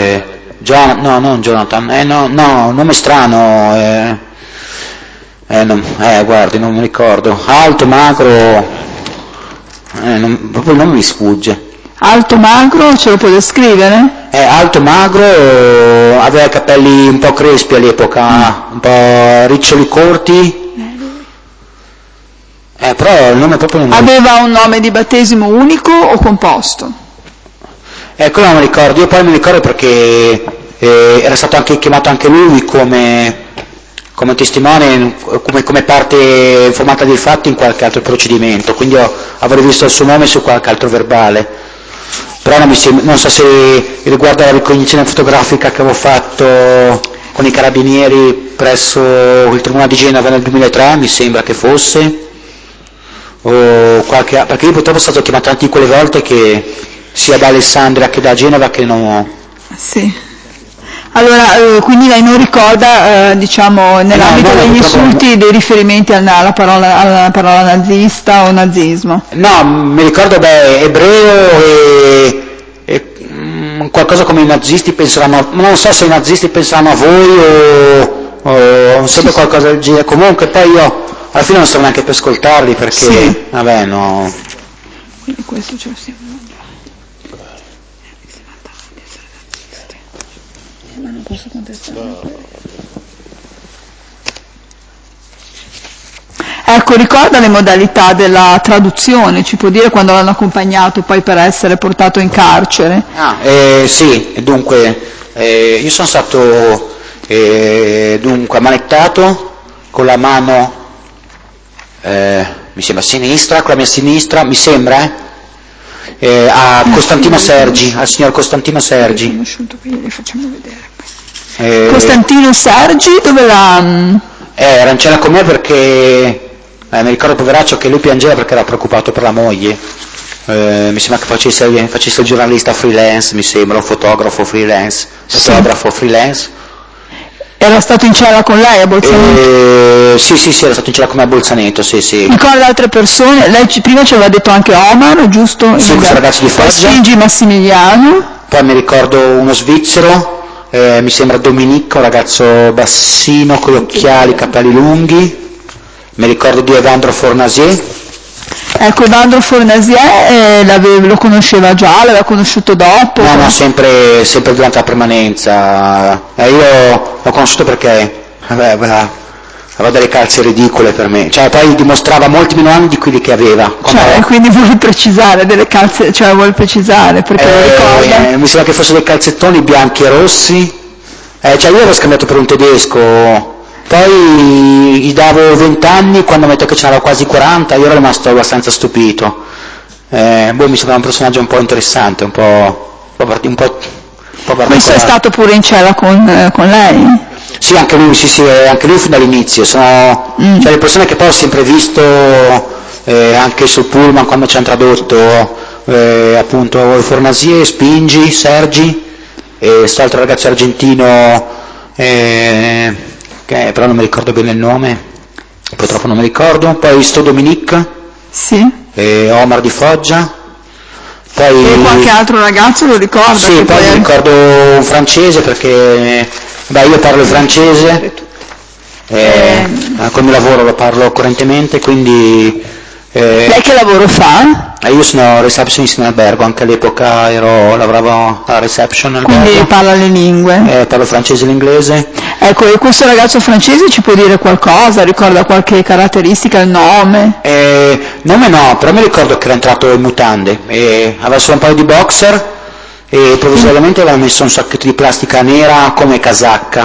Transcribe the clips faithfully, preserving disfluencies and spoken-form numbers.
eh, John, no, non Jonathan, eh, no, no, nome strano, eh, eh, non, eh, guardi, non mi ricordo, alto, magro, eh, non, proprio il nome mi sfugge. Alto, magro, ce lo può descrivere? Eh, alto, magro, aveva i capelli un po' crespi all'epoca, un po' riccioli corti, eh, però il nome proprio non mi ricordo. Aveva un nome di battesimo unico o composto? Eh, quello non mi ricordo, io poi mi ricordo perché eh, era stato anche chiamato anche lui come, come testimone, come, come parte informata dei fatti in qualche altro procedimento, quindi ho, avrei visto il suo nome su qualche altro verbale. Però non, mi sembra, non so se riguardo la ricognizione fotografica che avevo fatto con i carabinieri presso il Tribunale di Genova nel duemilatré, mi sembra che fosse, o qualche, perché io purtroppo sono stato chiamato tanti quelle volte che sia da Alessandria che da Genova che non ho. Sì. Allora, eh, quindi lei non ricorda, eh, diciamo, nell'ambito no, no, degli insulti no. dei riferimenti alla, alla, parola, alla parola nazista o nazismo? No, mi ricordo, beh, ebreo e, e mm, qualcosa come i nazisti penseranno, non so se i nazisti penseranno a voi o, o sempre qualcosa del genere, comunque poi io alla fine non sto neanche per ascoltarli perché, sì. vabbè, no. Quindi questo ce lo stiamo ma non posso contestare. Ecco, ricorda le modalità della traduzione, ci può dire quando l'hanno accompagnato poi per essere portato in carcere? Ah, eh, sì, dunque, eh, io sono stato eh, dunque ammanettato con la mano, eh, mi sembra a sinistra, con la mia sinistra, mi sembra, eh, eh, a Costantino Sergi, al signor Costantino Sergi. Conosciuto, quindi facciamo vedere. Eh, Costantino Sergi, dove l'ha... Eh, era in cella con me perché, eh, mi ricordo poveraccio che lui piangeva perché era preoccupato per la moglie, eh, mi sembra che facesse, facesse il giornalista freelance, mi sembra, un fotografo freelance, fotografo sì. freelance. Era stato in cella con lei a Bolzaneto? Eh, sì, sì, sì, era stato in cella con me a Bolzaneto, sì, sì. Ricorda altre persone? Lei ci, prima ci aveva detto anche Omar, giusto? Sì, questo ragazzo di Foggia. Spingi Massimiliano. Poi mi ricordo uno svizzero, eh, mi sembra Domenico, un ragazzo bassino, con gli occhiali, capelli lunghi. Mi ricordo di Evandro Fornasier. Ecco, Evandro Fornasier eh, lo conosceva già, l'aveva conosciuto dopo? No, no, sempre, sempre durante la permanenza. Eh, io l'ho conosciuto perché vabbè, aveva, aveva delle calze ridicole per me, cioè poi dimostrava molti meno anni di quelli che aveva. Cioè, Come... quindi vuole precisare delle calze, cioè vuole precisare, perché eh, lo ricorda? Eh, mi sembra che fossero dei calzettoni bianchi e rossi, eh, cioè io l'avevo scambiato per un tedesco. Poi gli davo venti anni, quando mi ha detto che ce n'aveva quasi quaranta, io ero rimasto abbastanza stupito. Eh, boh, mi sembrava un personaggio un po' interessante, un po', un po', un po', un po' particolare. Questo è stato pure in cella con, eh, con lei? Sì, anche lui, sì, sì, anche lui fin dall'inizio. Sono mm. cioè, le persone che poi ho sempre visto, eh, anche sul pullman quando ci hanno tradotto, eh, appunto, Fornasier, Spingi, Sergi, e questo altro ragazzo argentino, eh, che però non mi ricordo bene il nome, purtroppo non mi ricordo, poi ho visto Dominique, sì. e Omar di Foggia, poi, e qualche altro ragazzo lo ricorda? Sì, poi, poi mi ricordo un francese perché beh, io parlo il francese, eh, eh. con il mio lavoro lo parlo correntemente, quindi... Eh, Lei che lavoro fa? Eh, io sono receptionist in albergo, anche all'epoca ero, lavoravo alla reception albergo. Quindi parla le lingue? Eh, parlo francese e l'inglese. Ecco, e questo ragazzo francese ci può dire qualcosa? Ricorda qualche caratteristica, il nome? Eh, nome no, però mi ricordo che era entrato in mutande, e aveva solo un paio di boxer e provvisoriamente aveva messo un sacchetto di plastica nera come casacca,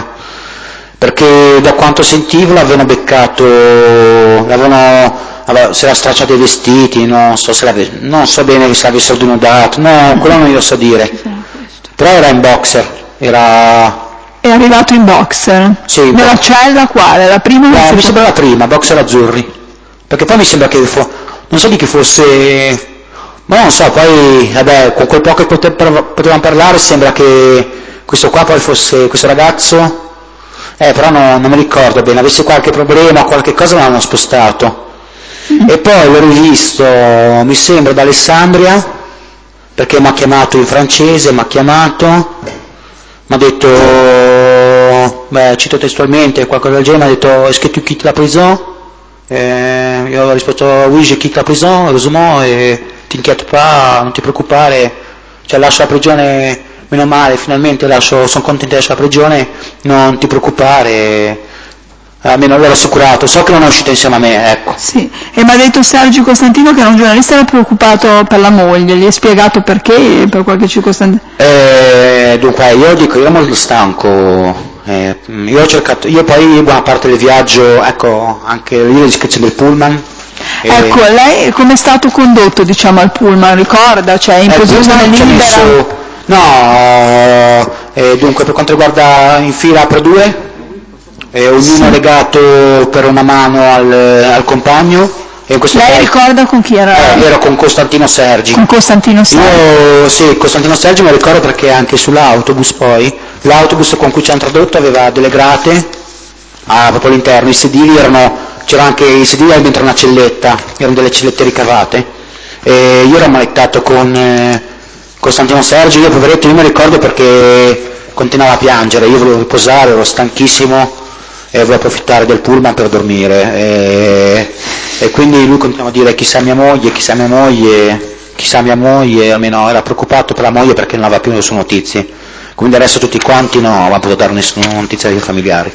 perché da quanto sentivo l'avevano beccato, l'avevano... Allora, si era stracciato i vestiti, non so, se non so bene se l'avessero denudato, no, quello non glielo so dire, però era in boxer, era... È arrivato in boxer? Sì. Nella bo- cella quale? La prima? No, mi sembra la prima, boxer azzurri, perché poi mi sembra che, fo- non so di chi fosse, ma non so, poi, vabbè, con quel poco che potevamo parlare sembra che questo qua poi fosse, questo ragazzo, eh, però no, non mi ricordo bene, avesse qualche problema, qualche cosa l'hanno spostato. E poi l'ho rivisto, mi sembra, da Alessandria, perché mi ha chiamato in francese, mi ha chiamato, ha detto, beh, cito testualmente, qualcosa del genere, mi ha detto est-ce que tu quittes la prison? Eh, io ho risposto oui, je quitte la prison, heureusement, e t'inquiète pas, non ti preoccupare, cioè lascio la prigione, meno male, finalmente lascio, sono contento di lasciare la prigione, non ti preoccupare, almeno l'ho assicurato, so che non è uscito insieme a me, ecco. Sì, e mi ha detto Sergio Costantino che era un giornalista, era preoccupato per la moglie, gli hai spiegato perché, per qualche circostanza? Eh, dunque, io dico, io ero molto stanco, eh, io ho cercato, io poi buona parte del viaggio, ecco, anche io l'iscrizione del pullman. Eh, ecco, lei come è stato condotto, diciamo, al pullman, ricorda? Cioè in eh, posizione libera? Messo, no, eh, dunque, per quanto riguarda in fila per due, eh, ognuno sì. legato per una mano al, al compagno. E Lei caso, ricorda con chi era? Eh, ero con Costantino Sergi. Con Costantino Sergi. Io, sì, Costantino Sergi me lo ricordo perché anche sull'autobus poi, l'autobus con cui ci hanno tradotto aveva delle grate, ah, proprio all'interno, i sedili erano, c'era anche i sedili dentro una celletta, erano delle cellette ricavate, e io ero ammanettato con eh, Costantino Sergi, io poveretto, io mi ricordo perché continuava a piangere, io volevo riposare, ero stanchissimo, e volevo approfittare del pullman per dormire e, e quindi lui continuava a dire chissà mia moglie, chissà mia moglie, chissà mia moglie, almeno era preoccupato per la moglie perché non aveva più nessune notizie, quindi adesso tutti quanti no, non avevano potuto dare nessuna notizia dei familiari.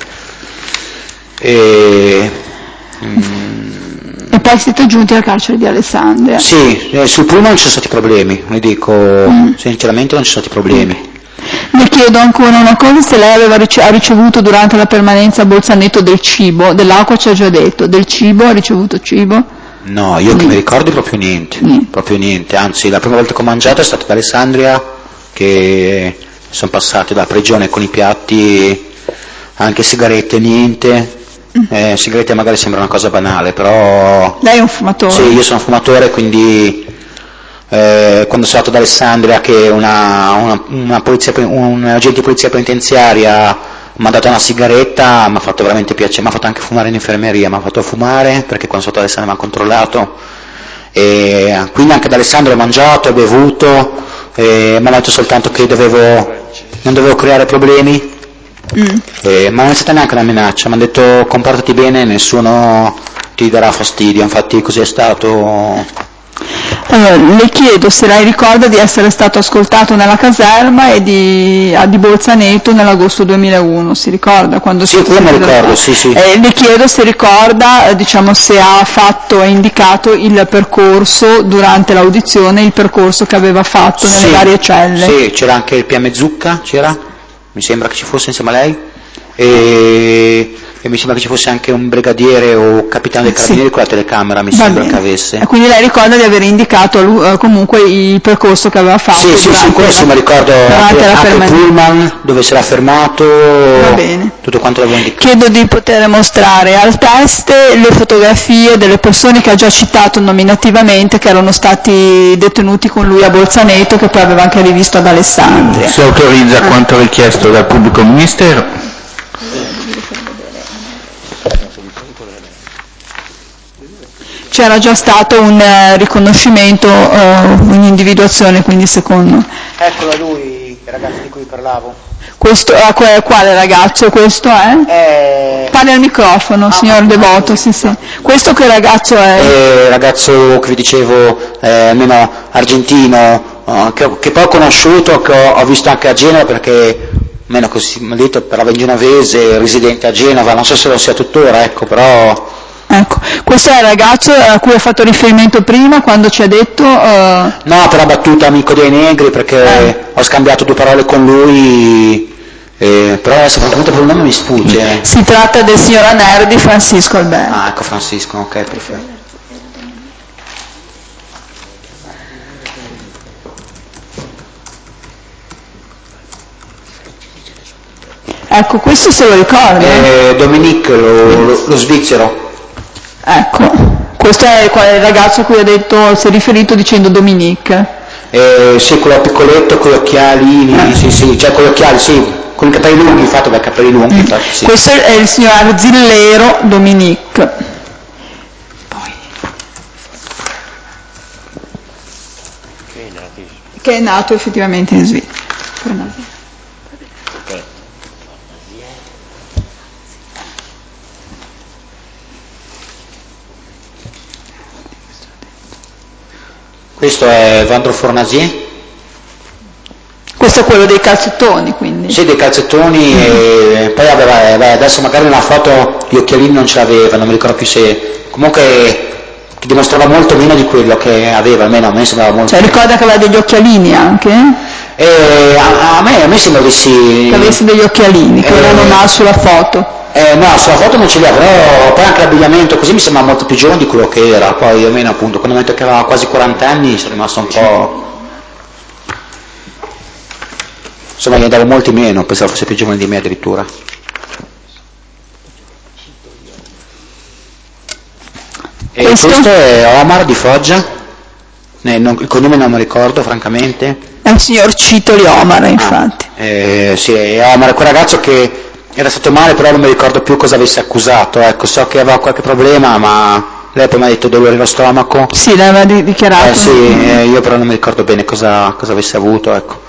E, mm, e poi siete giunti al carcere di Alessandria? Sì, eh, sul pullman non ci sono stati problemi, vi dico mm. sinceramente non ci sono stati problemi. Le chiedo ancora una cosa, se lei aveva rice- ha ricevuto durante la permanenza a Bolzaneto del cibo, dell'acqua ci ha già detto, del cibo ha ricevuto cibo? No, io che mi ricordi proprio niente, niente, proprio niente, anzi la prima volta che ho mangiato è stata ad Alessandria, che sono passati dalla prigione con i piatti, anche sigarette, niente, eh, sigarette magari sembra una cosa banale, però... Lei è un fumatore? Sì, io sono un fumatore, quindi... Eh, quando sono andato ad Alessandria che una, una, una polizia, un agente di polizia penitenziaria mi ha dato una sigaretta, mi ha fatto veramente piacere, mi ha fatto anche fumare in infermeria, mi ha fatto fumare perché quando sono stato ad Alessandria mi ha controllato, e quindi anche ad Alessandria ho mangiato, ho bevuto, e mi ha detto soltanto che dovevo, non dovevo creare problemi, mm. e, ma non è stata neanche una minaccia, mi hanno detto comportati bene, nessuno ti darà fastidio, infatti così è stato. Allora, le chiedo se lei ricorda di essere stato ascoltato nella caserma e di, a, di Bolzaneto nell'agosto duemilauno, si ricorda? Quando sì, quello mi ricordo, sì, sì. Eh, le chiedo se ricorda, eh, diciamo, se ha fatto e indicato il percorso durante l'audizione, il percorso che aveva fatto nelle sì, varie celle. Sì, c'era anche il P M Zucca, c'era? Mi sembra che ci fosse insieme a lei. E... e mi sembra che ci fosse anche un brigadiere o capitano dei carabinieri sì. con la telecamera, mi Va sembra bene. che avesse. E quindi lei ricorda di aver indicato uh, comunque il percorso che aveva fatto? Sì, sì, sì, questo mi ricordo anche, anche il pullman, dove si era fermato, Va bene. tutto quanto l'avevo indicato. Chiedo di poter mostrare al test le fotografie delle persone che ha già citato nominativamente, che erano stati detenuti con lui a Bolzaneto, che poi aveva anche rivisto ad Alessandria. Si autorizza ah. quanto richiesto dal pubblico ministero. C'era già stato un uh, riconoscimento, uh, un'individuazione, quindi secondo... Eccolo lui, il ragazzo di cui parlavo. Questo, uh, quale ragazzo questo è? Eh... Parli al microfono, ah, signor Devoto, sì, sì. Questo che ragazzo è? Eh, ragazzo che vi dicevo, eh, almeno argentino, uh, che, che poi ho conosciuto, che ho, ho visto anche a Genova perché, almeno così mi ha detto, parlava in genovese, residente a Genova, non so se lo sia tuttora, ecco, però... Ecco, questo è il ragazzo a cui ha fatto riferimento prima quando ci ha detto... Uh... No, per la battuta amico dei negri, perché eh. ho scambiato due parole con lui, eh, però adesso francamente per il nome mi sfugge. Si tratta del signor Anerdi, Francisco Alberto. Ah, ecco Francisco, ok, perfetto. Ecco, questo se lo ricorda? Eh, Dominique, lo, lo, lo svizzero. Ecco, questo è il ragazzo a cui ha detto, si è riferito dicendo Dominique. Eh, sì, quello piccoletto, con gli occhiali, eh. sì, sì, cioè con gli occhiali, sì, con i capelli lunghi, infatti aveva capelli lunghi. Mm. Infatti, sì. Questo è il signor Arzillero Dominique. Poi. Che è nato effettivamente in Svizzera. Questo è Vandro Fornasier. Questo è quello dei calzettoni, quindi? Sì, dei calzettoni, mm-hmm. E poi aveva, beh, adesso magari nella foto gli occhialini non ce l'aveva, non mi ricordo più se... Comunque ti dimostrava molto meno di quello che aveva, almeno a me sembrava molto... Cioè ricorda che aveva degli occhialini anche? E a, a, me, a me sembra di sì... Che avessi degli occhialini, che eh, ora non ha sulla foto. Eh, no, sulla foto non ce li ha, però poi anche l'abbigliamento così mi sembra molto più giovane di quello che era, poi almeno appunto, quando mi ha detto che aveva quasi quaranta anni sono rimasto un po'... Insomma gli davo molti meno, pensavo fosse più giovane di me addirittura. E questo, questo è Omar di Foggia, eh, non, il cognome non mi ricordo francamente. È il signor Citoli Omar, infatti. Ah, eh, sì, è Omar, è quel ragazzo che era stato male, però non mi ricordo più cosa avesse accusato, ecco, so che aveva qualche problema, ma lei poi mi ha detto dolore allo stomaco. Sì, l'aveva di- dichiarato. Eh, sì, eh, io però non mi ricordo bene cosa, cosa avesse avuto, ecco.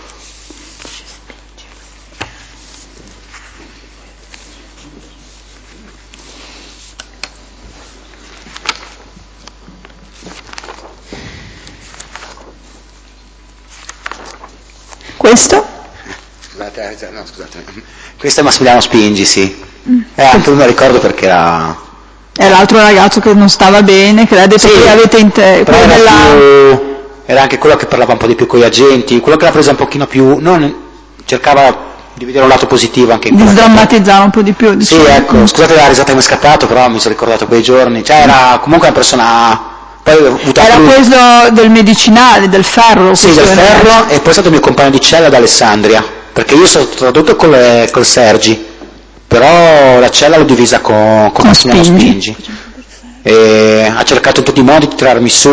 Questo? Scusate, no, scusate. Questo è Massimiliano Spingi, sì. Mm. Eh, anche non lo ricordo perché era... È l'altro ragazzo che non stava bene, che l'ha detto sì, che avete inter... però era, della... più... era anche quello che parlava un po' di più con gli agenti, quello che l'ha presa un pochino più... non cercava di vedere un lato positivo anche in di sdrammatizzare un po' di più. Diciamo. Sì, ecco, scusate la risata che mi è scattato, però mi sono ricordato quei giorni. Cioè era comunque una persona... Poi era lui... quello del medicinale, del ferro. Sì, del ferro, e poi è stato mio compagno di cella ad Alessandria, perché io sono tradotto col, col Sergi, però la cella l'ho divisa con, con Massimiliano Spingi. E ha cercato in tutti i modi di tirarmi su,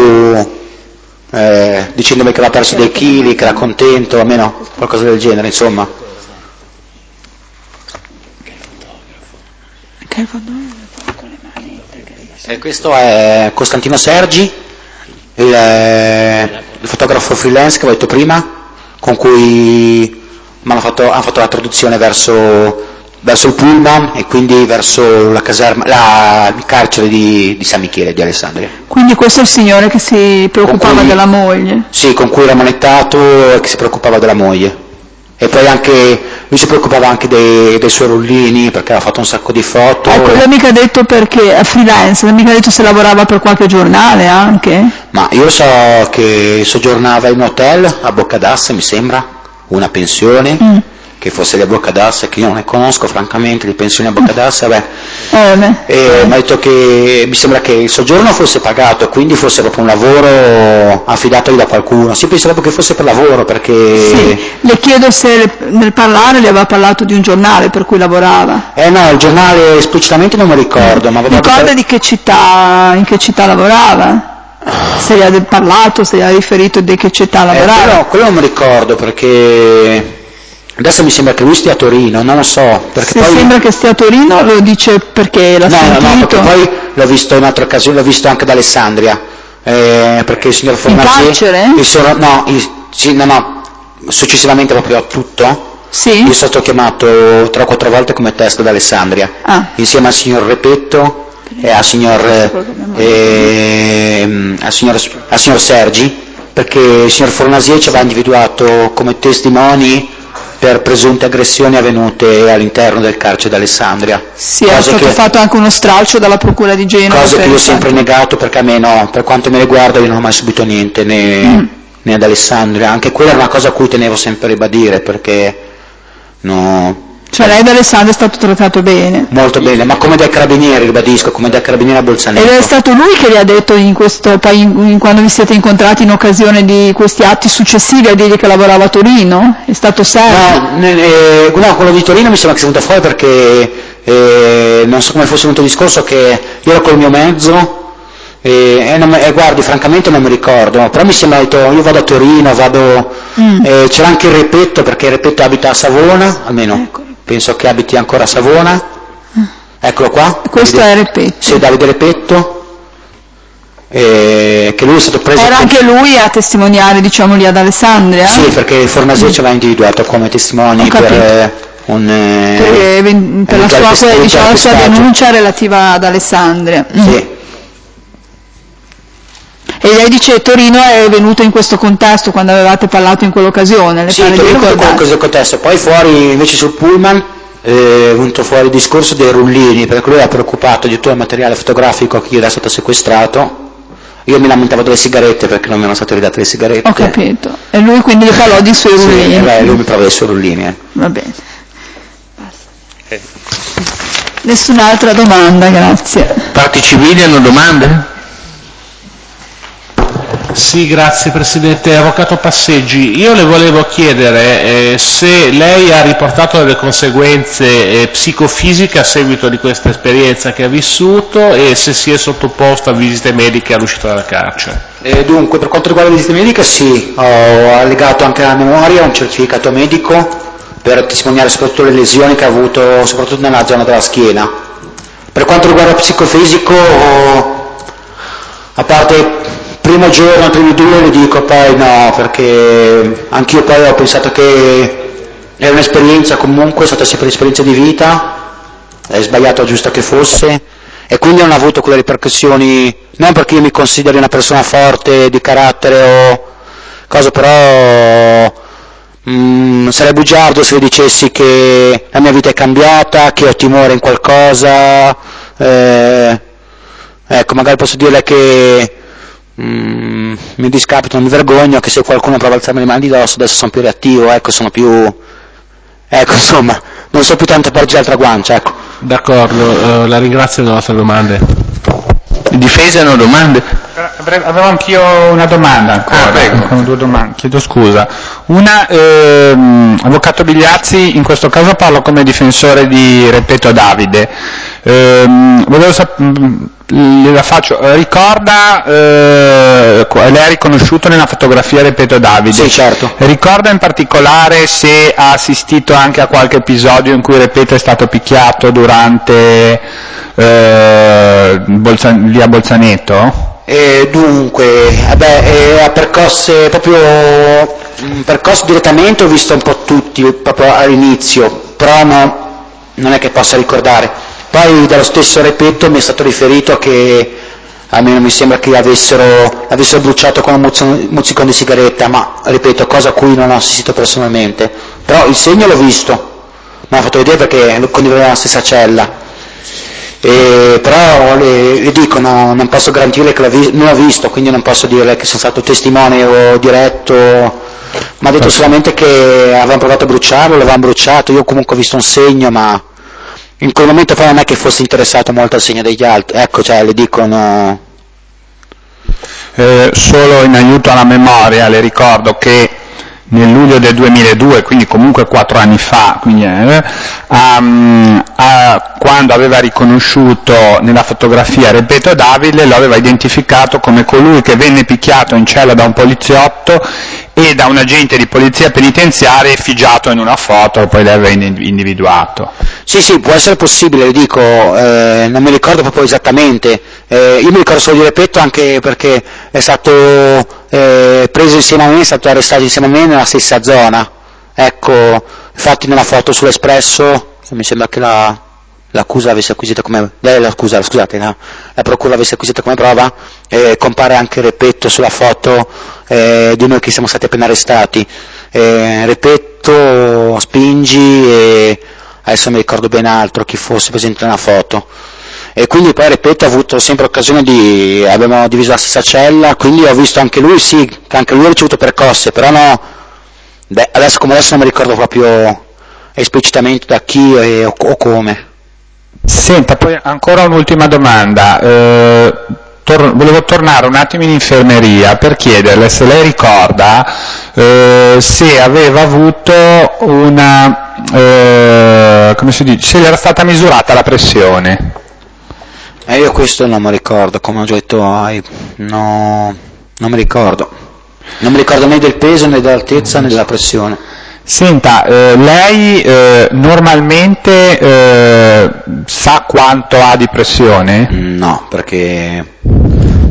eh, dicendomi che aveva perso dei chili, che era contento, almeno qualcosa del genere, insomma. Che fotografo con le mani? E questo è Costantino Sergi, il, il fotografo freelance che ho detto prima, con cui hanno fatto, hanno fatto la traduzione verso, verso il Pullman e quindi verso la caserma, la, il carcere di, di San Michele di Alessandria. Quindi questo è il signore che si preoccupava cui, della moglie? Sì, con cui era manettato e che si preoccupava della moglie. E poi anche, lui si preoccupava anche dei, dei suoi rullini perché aveva fatto un sacco di foto. Ecco, l'ha mica detto perché è freelance, l'ha mica detto se lavorava per qualche giornale anche? Ma io so che soggiornava in un hotel a Boccadasse, mi sembra, una pensione, mm. che fosse di Boccadasse, che io non ne conosco francamente, di pensioni a Boccadasse, vabbè. Eh, beh. E eh. mi ha detto che mi sembra che il soggiorno fosse pagato e quindi fosse proprio un lavoro affidatogli da qualcuno. Si pensava che fosse per lavoro perché... Sì, le chiedo se nel parlare le aveva parlato di un giornale per cui lavorava. Eh no, il giornale esplicitamente non mi ricordo. Ma ricorda per... di che città, in che città lavorava? Se gli ha parlato, se gli ha riferito di che città lavorava? Eh, quello, quello non mi ricordo perché... Adesso mi sembra che lui stia a Torino, non lo so. Perché Se poi... sembra che stia a Torino lo dice perché l'ha no, sentito? No, no, perché poi l'ho visto in altre occasioni, l'ho visto anche ad Alessandria, eh, perché il signor Fornasier... In carcere? Il sono, no, il, sì, no, no, successivamente proprio a tutto. Sì? Io sono stato chiamato tre o quattro volte come test ad Alessandria, ah. insieme al signor Repetto e al signor, eh, al signor, al signor Sergi, perché il signor Fornasier ci aveva individuato come testimoni per presunte aggressioni avvenute all'interno del carcere d'Alessandria. Sì, è stato che, fatto anche uno stralcio dalla procura di Genova. Cosa che io ho sempre negato perché a me no, per quanto me ne riguarda io non ho mai subito niente, né, mm. né ad Alessandria. Anche quella è una cosa a cui tenevo sempre a ribadire perché no... Cioè lei da Alessandria è stato trattato bene? Molto bene, ma come dai carabinieri, ribadisco, come dai carabinieri a Bolzaneto. Ed è stato lui che gli ha detto in questo, poi in, in, quando vi siete incontrati in occasione di questi atti successivi a dirgli che lavorava a Torino? È stato Sergio? No, eh, no, quello di Torino mi sembra che sia venuto fuori perché eh, non so come fosse venuto il discorso che io ero col mio mezzo e, e, non, e guardi, francamente non mi ricordo, però mi sembra detto io vado a Torino, vado, mm. eh, c'era anche il Repetto perché il Repetto abita a Savona, almeno. Ecco. Penso che abiti ancora a Savona, eccolo qua. Questo Davide, è Repetto. Sì, Davide Repetto. eh, che lui è stato preso... Era anche lui a testimoniare, diciamo, lì ad Alessandria? Sì, perché il Fornasia ci aveva individuato come testimoni per eh, un... Eh, per, per la sua, diciamo, la sua denuncia relativa ad Alessandria. Sì. Mm. E lei dice Torino è venuto in questo contesto quando avevate parlato in quell'occasione? Le sì, Torino è venuto in questo contesto, poi fuori invece sul pullman eh, è venuto fuori il discorso dei rullini, perché lui era preoccupato di tutto il materiale fotografico che gli era stato sequestrato. Io mi lamentavo delle sigarette perché non mi erano state ridate le sigarette. Ho capito. E lui quindi gli parlò di suoi rullini? Sì, beh, lui mi parlò dei suoi rullini. Eh. Va bene. Eh. Nessun'altra domanda, grazie. Parti civili hanno domande? Sì, grazie Presidente. Avvocato Passeggi, io le volevo chiedere eh, se lei ha riportato delle conseguenze eh, psicofisiche a seguito di questa esperienza che ha vissuto e se si è sottoposto a visite mediche all'uscita dalla carcere. E dunque, per quanto riguarda le visite mediche, sì, ho allegato anche alla memoria un certificato medico per testimoniare soprattutto le lesioni che ha avuto, soprattutto nella zona della schiena. Per quanto riguarda il psicofisico, a parte... primo giorno, primi due le dico, poi no, perché anch'io poi ho pensato che era un'esperienza comunque, è stata sempre un'esperienza di vita, è sbagliato o giusto che fosse, e quindi non ha avuto quelle ripercussioni, non perché io mi consideri una persona forte, di carattere o cosa, però mh, sarei bugiardo se vi dicessi che la mia vita è cambiata, che ho timore in qualcosa, eh, ecco, magari posso dirle che Mm, mi discapito, non mi vergogno che se qualcuno prova a alzarmi le mani di dosso adesso sono più reattivo, ecco, sono più, ecco, insomma, non so più tanto porgere l'altra guancia, ecco. D'accordo, eh, la ringrazio delle vostre domande. Difesa hanno domande? Avevo anch'io una domanda ancora, ah, prego. due domande, chiedo scusa. Una, ehm, Avvocato Bigliazzi, in questo caso parlo come difensore di Repetto Davide. Ehm, volevo sapere, la faccio, ricorda, eh, lei ha riconosciuto nella fotografia Repetto Davide? Sì, certo. Ricorda in particolare se ha assistito anche a qualche episodio in cui Repetto è stato picchiato durante eh, Bolza, lì a Bolzaneto? E dunque, vabbè, eh, ha percosse proprio, mh, percosso direttamente, ho visto un po' tutti proprio all'inizio, però no, non è che possa ricordare. Poi dallo stesso Repetto mi è stato riferito che almeno mi sembra che avessero, avessero bruciato con un mozzicone di sigaretta, ma ripeto, cosa a cui non ho assistito personalmente. Però il segno l'ho visto, me l'ha fatto vedere perché lo condivideva nella stessa cella. E, però le, le dico, no, non posso garantirle che vi, non l'ho visto, quindi non posso dire che sono stato testimone o diretto, mi ha detto solamente che avevano provato a bruciarlo, l'avevano bruciato, io comunque ho visto un segno, ma in quel momento poi non è che fosse interessato molto al segno degli altri, ecco, cioè le dico no. Eh, solo in aiuto alla memoria le ricordo che nel luglio del duemiladue, quindi comunque quattro anni fa, quindi, eh, um, a, quando aveva riconosciuto nella fotografia Repetto Davide, lo aveva identificato come colui che venne picchiato in cella da un poliziotto e da un agente di polizia penitenziaria effigiato in una foto, poi l'aveva individuato. Sì, sì, può essere possibile, dico, eh, non mi ricordo proprio esattamente, eh, io mi ricordo solo di Repetto anche perché è stato eh, preso insieme a me, è stato arrestato insieme a me nella stessa zona, ecco, infatti nella foto sull'Espresso, mi sembra che la, l'accusa l'avesse acquisita come, eh, la, scusa, scusate, no, la procura l'avesse acquisita come prova, eh, compare anche Repetto sulla foto eh, di noi che siamo stati appena arrestati, eh, Repetto, Spingi e adesso mi ricordo ben altro chi fosse presente nella foto, e quindi poi Repetto ha avuto sempre occasione di, abbiamo diviso la stessa cella, quindi ho visto anche lui, sì, che anche lui ha ricevuto percosse, però no, beh, adesso come adesso non mi ricordo proprio esplicitamente da chi e, o, o come. Senta, poi ancora un'ultima domanda, eh, tor- volevo tornare un attimo in infermeria per chiederle se lei ricorda eh, se aveva avuto una, eh, come si dice, se gli era stata misurata la pressione. Eh, io questo non mi ricordo, come ho già detto, ai, no, non mi ricordo, non mi ricordo né del peso né dell'altezza né della pressione. Senta, eh, lei eh, normalmente eh, sa quanto ha di pressione? No, perché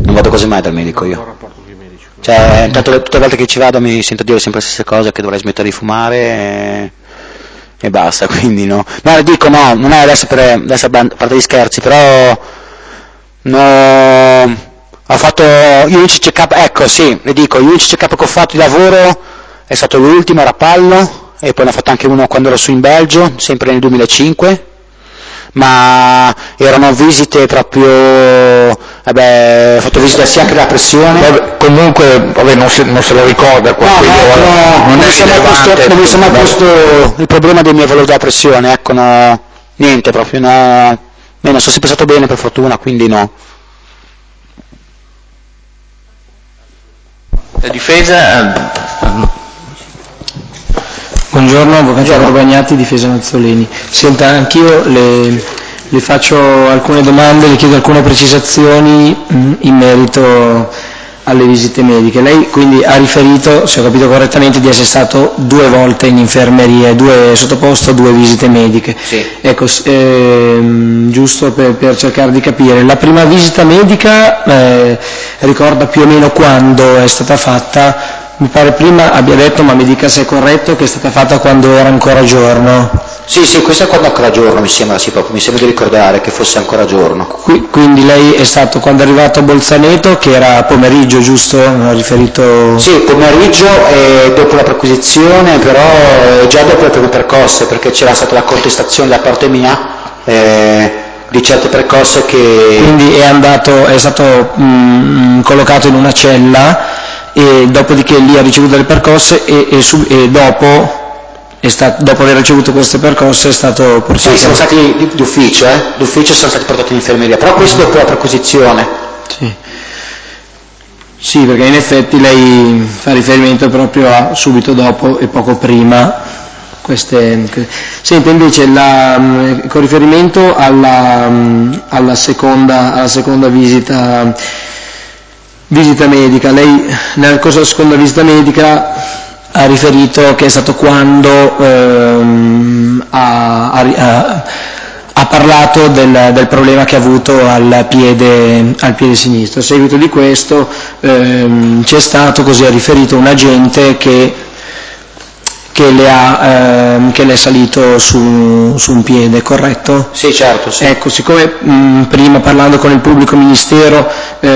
non vado quasi mai dal medico io. Cioè, intanto tutte le volte che ci vado mi sento dire sempre le stesse cose, che dovrei smettere di fumare e, e basta, quindi no. No, le dico no, non è adesso per adesso a parte gli scherzi, però no, ho fatto gli unici check-up, ecco sì, le dico, gli unici check-up che ho fatto di lavoro è stato l'ultimo a Rapallo e poi ne ho fatto anche uno quando ero su in Belgio, sempre nel duemilacinque, ma erano visite proprio, vabbè, ho fatto visite sia anche della pressione. Vabbè, comunque vabbè, non, se, non se lo ricorda qua, no, quindi no, no, non, non è mi sono mai posto, non mi sono mai posto il problema dei miei valori della pressione, ecco, no, niente proprio, no, bene, sono sempre stato bene per fortuna, quindi no. La difesa... Buongiorno, avvocato Barbagnati, difesa Mazzolini. Senta, anch'io le, le faccio alcune domande, le chiedo alcune precisazioni mh, in merito alle visite mediche. Lei quindi ha riferito, se ho capito correttamente, di essere stato due volte in infermeria, due, sottoposto a due visite mediche. Sì. Ecco, ehm, giusto per, per cercare di capire, la prima visita medica eh, ricorda più o meno quando è stata fatta? Mi pare prima abbia detto, ma mi dica se è corretto, che è stata fatta quando era ancora giorno. Sì, sì, questo è quando è ancora giorno, mi sembra, sì, proprio, mi sembra di ricordare che fosse ancora giorno. Qui, quindi lei è stato quando è arrivato a Bolzaneto, che era pomeriggio, giusto? Ha riferito... Sì, pomeriggio e dopo la perquisizione, però già dopo le prime percosse, perché c'era stata la contestazione da parte mia eh, di certe percosse che... Quindi è andato, è stato mh, collocato in una cella, e dopodiché lì ha ricevuto delle percosse e, e, sub, e dopo, è stato, dopo aver ricevuto queste percosse è stato portato... Sì, sono stati d'ufficio, eh? D'ufficio sono stati portati in infermeria, però questo dopo la perquisizione. Sì. Sì, perché in effetti lei fa riferimento proprio a subito dopo e poco prima queste... Senta, invece, la, con riferimento alla, alla, seconda, alla seconda visita... visita medica, lei nel corso della seconda visita medica ha riferito che è stato quando ehm, ha, ha, ha parlato del, del problema che ha avuto al piede, al piede sinistro. A seguito di questo ehm, c'è stato, così ha riferito, un agente che che le, ha, ehm, che le è salito su, su un piede, corretto? Sì, certo, sì. Ecco, siccome mh, prima parlando con il pubblico ministero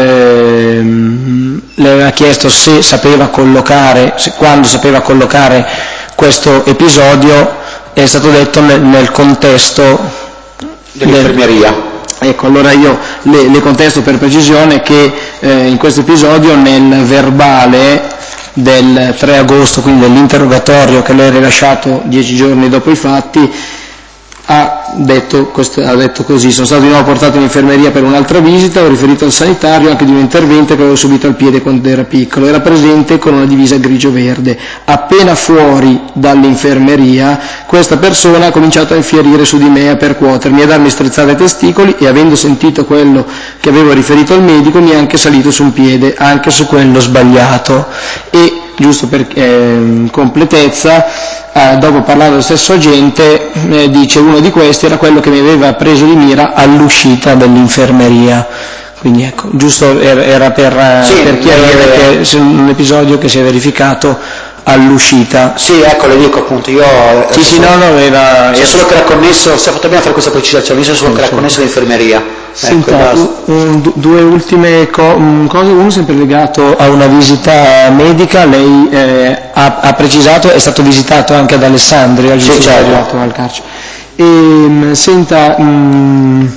ehm, le aveva chiesto se sapeva collocare, se, quando sapeva collocare questo episodio, è stato detto nel, nel contesto dell'infermeria. Del, ecco, allora io le, le contesto per precisione che eh, in questo episodio nel verbale del tre agosto, quindi dell'interrogatorio che lei ha rilasciato dieci giorni dopo i fatti, ha detto, questo, ha detto così: sono stato di nuovo portato in infermeria per un'altra visita, ho riferito al sanitario anche di un intervento che avevo subito al piede quando era piccolo, era presente con una divisa grigio-verde. Appena fuori dall'infermeria questa persona ha cominciato a infierire su di me, a percuotermi, a darmi strizzate ai testicoli e, avendo sentito quello che avevo riferito al medico, mi è anche salito su un piede, anche su quello sbagliato. E giusto per eh, completezza, eh, dopo parlando dello stesso agente, eh, dice uno di questi era quello che mi aveva preso di mira all'uscita dell'infermeria. Quindi ecco, giusto era, era per, sì, per chiarire eh, che è un episodio che si è verificato all'uscita. Sì, ecco, le dico appunto, io... Sì, sì, no, no, era... Se solo che era connesso, si è fatto bene a fare questa precisazione, io solo che era connesso all'infermeria. Senta, ecco, un, due ultime co- cose, uno sempre legato a una visita medica, lei eh, ha, ha precisato, è stato visitato anche ad Alessandria, giusto? Sì, certo. Al carcere. E, senta, mh,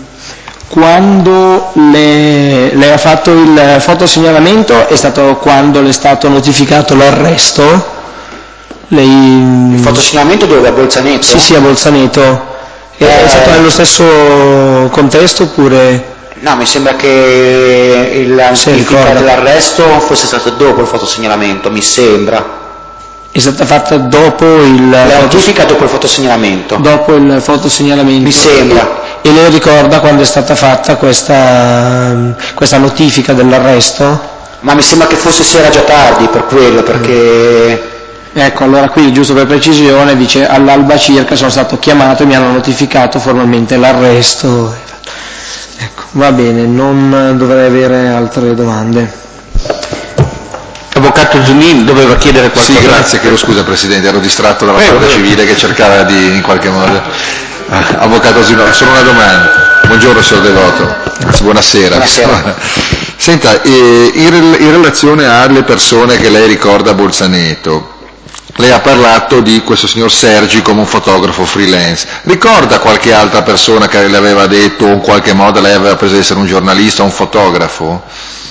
quando le, le ha fatto il fotosegnalamento è stato quando le è stato notificato l'arresto? Lei... Il fotosegnalamento dove? A Bolzaneto? Sì, sì, a Bolzaneto. È, eh... è stato nello stesso contesto oppure... No, mi sembra che il notifica dell'arresto fosse stato dopo il fotosegnalamento, mi sembra. È stata fatta dopo il... La notifica dopo il fotosegnalamento. Dopo il fotosegnalamento. Mi sembra. E, e lei ricorda quando è stata fatta questa, questa notifica dell'arresto? Ma mi sembra che forse si era già tardi per quello, perché... Mm. Ecco, allora qui, giusto per precisione, dice all'alba circa sono stato chiamato e mi hanno notificato formalmente l'arresto. Ecco, va bene, non dovrei avere altre domande. Avvocato Zunin doveva chiedere qualcosa. Sì, grazie, chiedo scusa Presidente, ero distratto dalla Guardia Civile che cercava di, in qualche modo. Ah, Avvocato Zunin, solo una domanda. Buongiorno signor Devoto, anzi buonasera. Buonasera. Senta, eh, in, rel- in relazione alle persone che lei ricorda a Bolzaneto, lei ha parlato di questo signor Sergi come un fotografo freelance. Ricorda qualche altra persona che le aveva detto o in qualche modo lei aveva preso di essere un giornalista o un fotografo?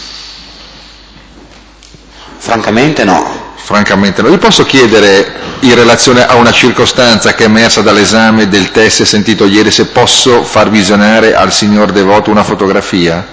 Francamente no. Francamente no. Vi posso chiedere, in relazione a una circostanza che è emersa dall'esame del test sentito ieri, se posso far visionare al signor Devoto una fotografia?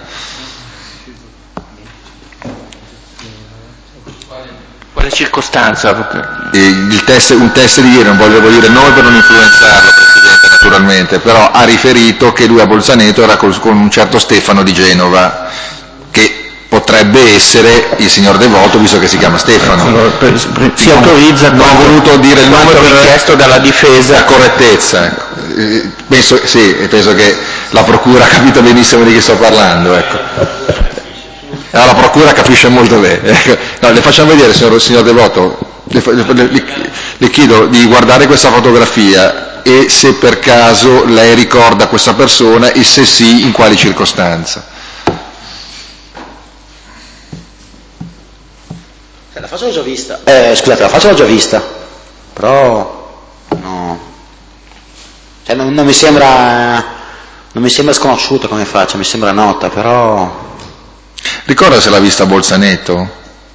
Quale circostanza? E il test, un test di ieri, non volevo dire il nome per non influenzarlo, Presidente, naturalmente, però ha riferito che lui a Bolzaneto era col, con un certo Stefano di Genova, che potrebbe essere il signor Devoto, visto che si chiama Stefano. Allora, per, per, si autorizza, non ho voluto dire il nome per richiesto dalla difesa. La correttezza. Ecco. Eh, penso, sì, penso che la Procura ha capito benissimo di chi sto parlando. Ecco. Ah, la Procura capisce molto bene. No, le facciamo vedere, signor, signor Devoto, le, le, le, le chiedo di guardare questa fotografia e se per caso lei ricorda questa persona e se sì, in quali circostanze. La faccia l'ho già vista. Eh, scusate, la faccia l'ho già vista. Però no. Cioè, non, non mi sembra non mi sembra sconosciuta come faccia, mi sembra nota, però. Ricorda se l'ha vista a Bolzaneto?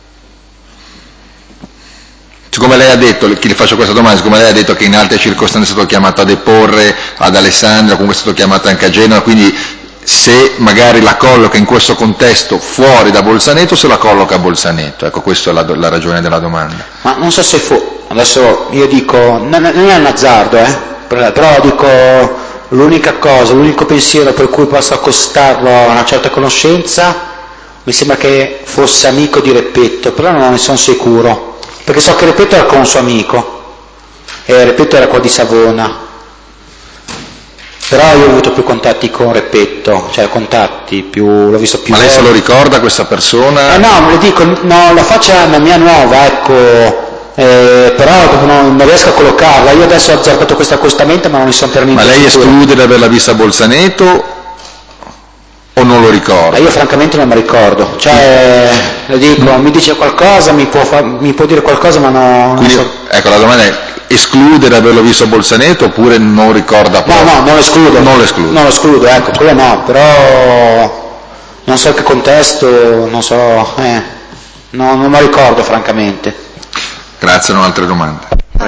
Siccome lei ha detto, chi le faccio questa domanda, siccome lei ha detto che in altre circostanze è stato chiamato a deporre ad Alessandria, comunque è stato chiamato anche a Genova, quindi se magari la colloca in questo contesto fuori da Bolzaneto, se la colloca a Bolzaneto, ecco, questa è la, la ragione della domanda. Ma non so se fu, adesso io dico, non è, non è un azzardo, eh, però dico l'unica cosa, l'unico pensiero per cui posso accostarlo a una certa conoscenza, mi sembra che fosse amico di Repetto, però non ne sono sicuro, perché so che Repetto era con un suo amico, e Repetto era qua di Savona. Però io ho avuto più contatti con Repetto, cioè contatti, più, l'ho visto più. Ma lei se lo ricorda questa persona? Eh no, le dico, no, la faccia è la mia nuova, ecco, eh, però non, non riesco a collocarla. Io adesso ho azzardato questo accostamento, ma non ne sono per niente Ma lei sicuro. esclude di averla vista a Bolzaneto o non lo ricorda? Eh, io francamente non mi ricordo, cioè, le dico, mi dice qualcosa, mi può, fa, mi può dire qualcosa, ma no, Quindi, non so. Ecco, la domanda è, esclude di averlo visto a Bolzaneto oppure non ricorda proprio? No, no, non lo escludo. Non lo escludo. Non lo escludo, ecco, quello no, però non so che contesto, non so, eh, no, non lo ricordo francamente. Grazie, non ho altre domande.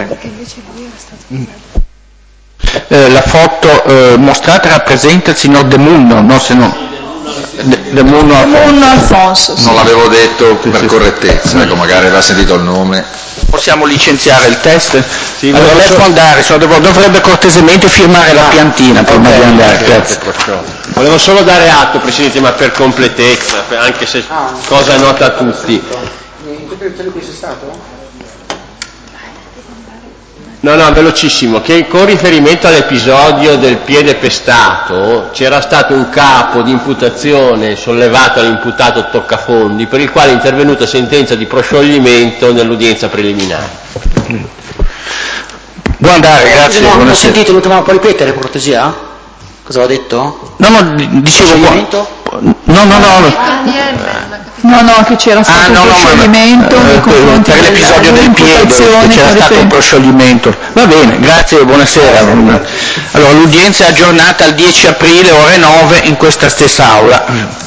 Eh, la foto eh, mostrata rappresenta il signor De Munno, no, se no. De, De Munno Munno Alfonso. Sì. Non l'avevo detto per correttezza, ecco, magari aveva sentito il nome. Possiamo licenziare il test? Sì, allora lei so... può andare, so, dovrebbe cortesemente firmare ah, la piantina prima okay, di andare. Grazie. Volevo solo dare atto, Presidente, ma per completezza, anche se ah, cosa è nota a tutti. In tutte le cui sei stato? No, no, velocissimo, che con riferimento all'episodio del piede pestato c'era stato un capo di imputazione sollevato all'imputato Toccafondi per il quale è intervenuta sentenza di proscioglimento nell'udienza preliminare. Buon andare, grazie. No, non ho sera. sentito, non può ripetere per cortesia? Cosa aveva detto? No, no, dicevo qua. No, no, no. No, no, che c'era stato ah, no, un proscioglimento no, per, per l'episodio del piede c'era stato un proscioglimento. Va bene, grazie, buonasera. Allora, l'udienza è aggiornata al dieci aprile ore nove in questa stessa aula.